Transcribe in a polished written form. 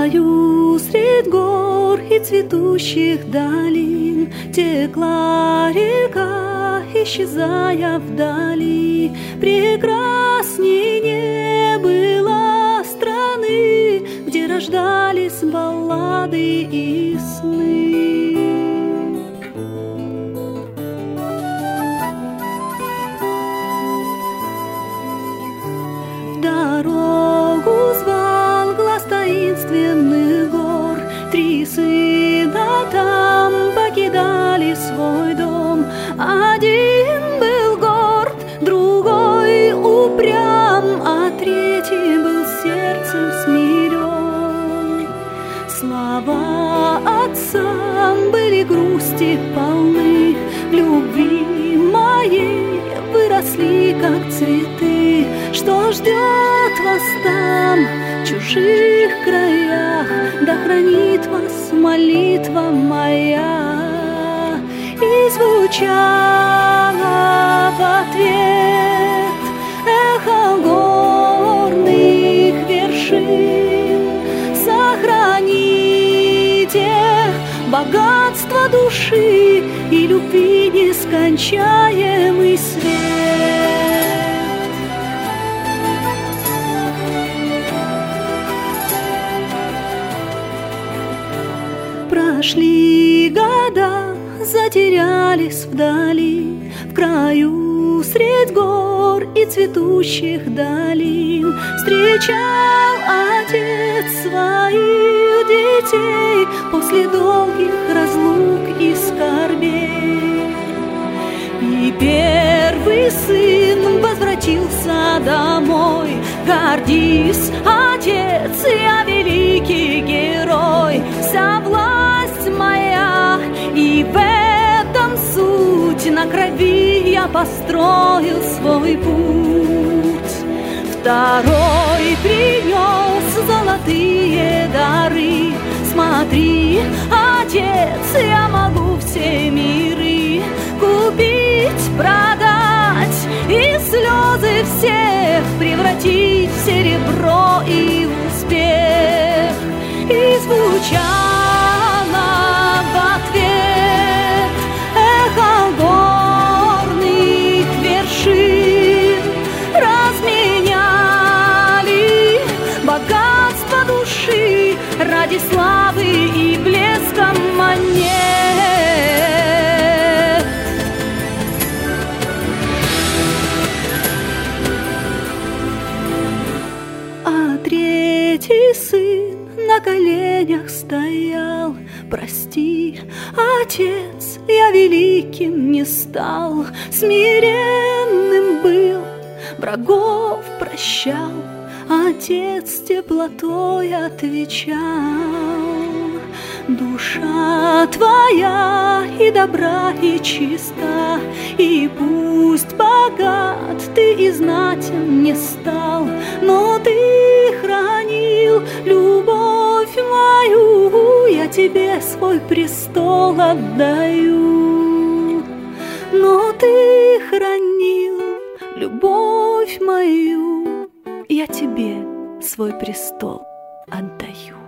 краю средь гор и цветущих долин текла река, исчезая вдали. Прекрасней не было страны, где рождались баллады и сны. Дорогу звал глаз таинственных гор. Три сына там покидали свой дом. Один был горд, другой упрям, а третий был сердцем смирен. Слова отца были грусти полны, любви моей выросли, как цветы. Что ждет вас там, в чужих краях? Да хранит вас молитва моя. И звучало в ответ эхо горных вершин. Сохраните богатство души и любви нескончаемый свет. Прошли года, затерялись вдали, в краю средь гор и цветущих долин. Встречал отец своих детей после долгих разлук и скорбей. И первый сын возвратился домой. Гордись, отец, я великий герой. Вся власть моя, и в этом суть. На крови я построил свой путь. Второй принес золотые дары. Смотри, отец, я могу все миры купить, продать и слезы всех превратить в серебро и успех. И звучало в ответ эхо горных вершин. Разменяли богатство души ради славы и блеска монет. А третий сын на коленях стоял. Прости, отец, я великим не стал. Смиренным был, врагов прощал. Отец теплотой отвечал: душа твоя и добра, и чиста, и пусть богат ты и знатен не стал, но ты хранил любовь мою, я тебе свой престол отдаю. Но ты хранил любовь мою, я тебе свой престол отдаю.